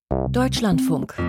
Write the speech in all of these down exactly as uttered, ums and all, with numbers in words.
Deutschlandfunk.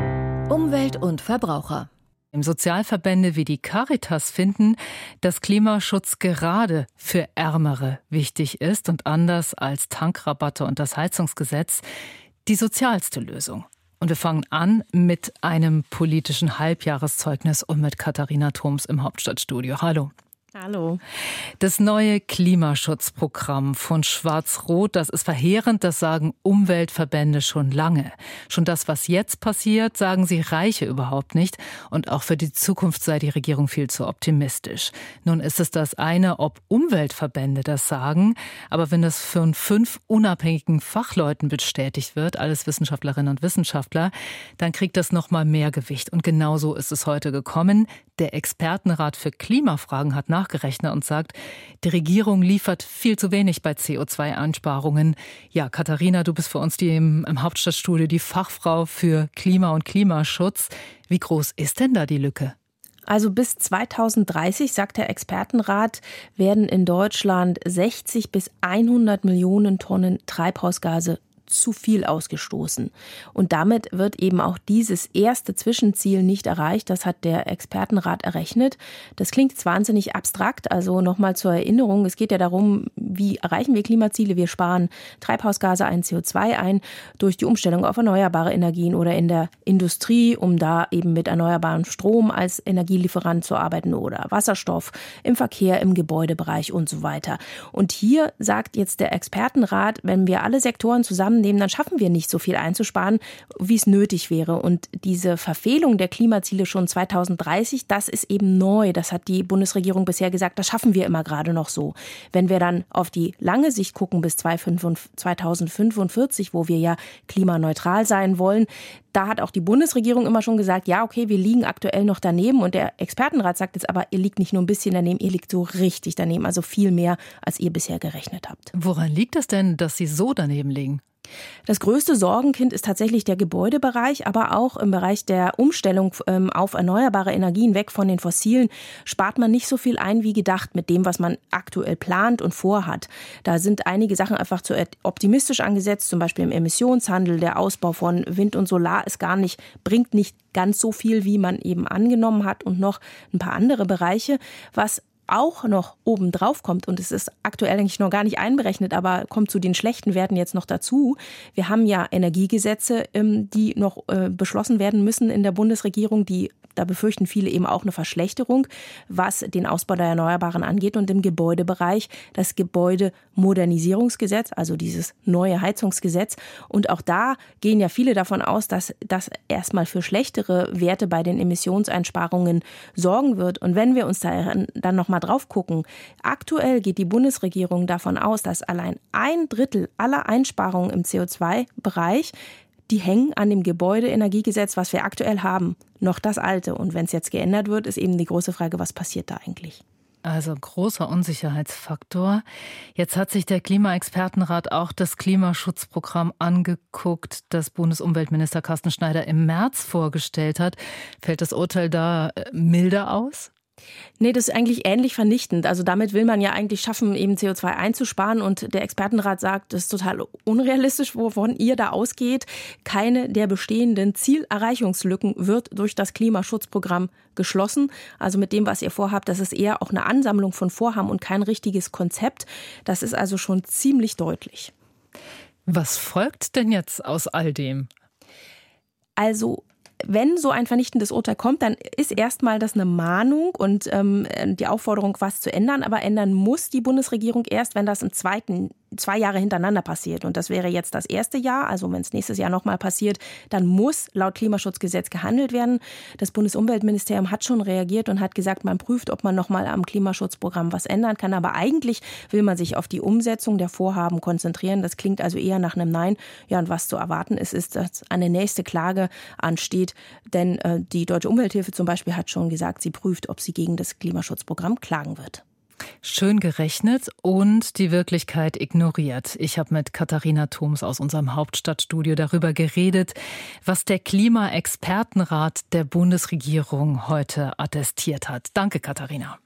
Umwelt und Verbraucher. Sozialverbände wie die Caritas finden, dass Klimaschutz gerade für Ärmere wichtig ist und anders als Tankrabatte und das Heizungsgesetz die sozialste Lösung. Und wir fangen an mit einem politischen Halbjahreszeugnis und mit Katharina Thoms im Hauptstadtstudio. Hallo. Hallo. Das neue Klimaschutzprogramm von Schwarz-Rot, das ist verheerend, das sagen Umweltverbände schon lange. Schon das, was jetzt passiert, sagen sie, reiche überhaupt nicht. Und auch für die Zukunft sei die Regierung viel zu optimistisch. Nun ist es das eine, ob Umweltverbände das sagen. Aber wenn das von fünf unabhängigen Fachleuten bestätigt wird, alles Wissenschaftlerinnen und Wissenschaftler, dann kriegt das noch mal mehr Gewicht. Und genauso ist es heute gekommen. Der Expertenrat für Klimafragen hat nachgerechnet und sagt, die Regierung liefert viel zu wenig bei C O zwei Einsparungen. Ja, Katharina, du bist für uns die im, im Hauptstadtstudio die Fachfrau für Klima und Klimaschutz. Wie groß ist denn da die Lücke? Also bis zweitausenddreißig, sagt der Expertenrat, werden in Deutschland sechzig bis hundert Millionen Tonnen Treibhausgase zu viel ausgestoßen. Und damit wird eben auch dieses erste Zwischenziel nicht erreicht. Das hat der Expertenrat errechnet. Das klingt jetzt wahnsinnig abstrakt. Also nochmal zur Erinnerung, es geht ja darum, wie erreichen wir Klimaziele? Wir sparen Treibhausgase ein, C O zwei ein durch die Umstellung auf erneuerbare Energien oder in der Industrie, um da eben mit erneuerbarem Strom als Energielieferant zu arbeiten oder Wasserstoff im Verkehr, im Gebäudebereich und so weiter. Und hier sagt jetzt der Expertenrat, wenn wir alle Sektoren zusammen nehmen, dann schaffen wir nicht so viel einzusparen, wie es nötig wäre. Und diese Verfehlung der Klimaziele schon zweitausenddreißig, das ist eben neu. Das hat die Bundesregierung bisher gesagt, das schaffen wir immer gerade noch so. Wenn wir dann auf die lange Sicht gucken bis zweitausendfünfundvierzig, wo wir ja klimaneutral sein wollen, da hat auch die Bundesregierung immer schon gesagt, ja, okay, wir liegen aktuell noch daneben. Und der Expertenrat sagt jetzt aber, ihr liegt nicht nur ein bisschen daneben, ihr liegt so richtig daneben, also viel mehr, als ihr bisher gerechnet habt. Woran liegt es denn, dass Sie so daneben liegen? Das größte Sorgenkind ist tatsächlich der Gebäudebereich, aber auch im Bereich der Umstellung auf erneuerbare Energien weg von den fossilen spart man nicht so viel ein wie gedacht mit dem, was man aktuell plant und vorhat. Da sind einige Sachen einfach zu optimistisch angesetzt, zum Beispiel im Emissionshandel, der Ausbau von Wind und Solar ist gar nicht, bringt nicht ganz so viel, wie man eben angenommen hat und noch ein paar andere Bereiche, was auch noch oben drauf kommt, und es ist aktuell eigentlich noch gar nicht einberechnet, aber kommt zu den schlechten Werten jetzt noch dazu. Wir haben ja Energiegesetze, die noch beschlossen werden müssen in der Bundesregierung, die, da befürchten viele eben auch eine Verschlechterung, was den Ausbau der Erneuerbaren angeht, und im Gebäudebereich das Gebäudemodernisierungsgesetz, also dieses neue Heizungsgesetz. Und auch da gehen ja viele davon aus, dass das erstmal für schlechtere Werte bei den Emissionseinsparungen sorgen wird. Und wenn wir uns da dann noch mal drauf gucken. Aktuell geht die Bundesregierung davon aus, dass allein ein Drittel aller Einsparungen im C O zwei Bereich, die hängen an dem Gebäudeenergiegesetz, was wir aktuell haben, noch das alte. Und wenn es jetzt geändert wird, ist eben die große Frage, was passiert da eigentlich? Also großer Unsicherheitsfaktor. Jetzt hat sich der Klimaexpertenrat auch das Klimaschutzprogramm angeguckt, das Bundesumweltminister Carsten Schneider im März vorgestellt hat. Fällt das Urteil da milder aus? Nee, das ist eigentlich ähnlich vernichtend. Also damit will man ja eigentlich schaffen, eben C O zwei einzusparen. Und der Expertenrat sagt, das ist total unrealistisch, wovon ihr da ausgeht. Keine der bestehenden Zielerreichungslücken wird durch das Klimaschutzprogramm geschlossen. Also mit dem, was ihr vorhabt, das ist eher auch eine Ansammlung von Vorhaben und kein richtiges Konzept. Das ist also schon ziemlich deutlich. Was folgt denn jetzt aus all dem? Also wenn so ein vernichtendes Urteil kommt, dann ist erstmal das eine Mahnung und ähm, die Aufforderung, was zu ändern. Aber ändern muss die Bundesregierung erst, wenn das im zweiten zwei Jahre hintereinander passiert. Und das wäre jetzt das erste Jahr. Also wenn es nächstes Jahr nochmal passiert, dann muss laut Klimaschutzgesetz gehandelt werden. Das Bundesumweltministerium hat schon reagiert und hat gesagt, man prüft, ob man nochmal am Klimaschutzprogramm was ändern kann. Aber eigentlich will man sich auf die Umsetzung der Vorhaben konzentrieren. Das klingt also eher nach einem Nein. Ja, und was zu erwarten ist, ist, dass eine nächste Klage ansteht. Denn äh, die Deutsche Umwelthilfe zum Beispiel hat schon gesagt, sie prüft, ob sie gegen das Klimaschutzprogramm klagen wird. Schön gerechnet und die Wirklichkeit ignoriert. Ich habe mit Katharina Thoms aus unserem Hauptstadtstudio darüber geredet, was der Klimaexpertenrat der Bundesregierung heute attestiert hat. Danke, Katharina.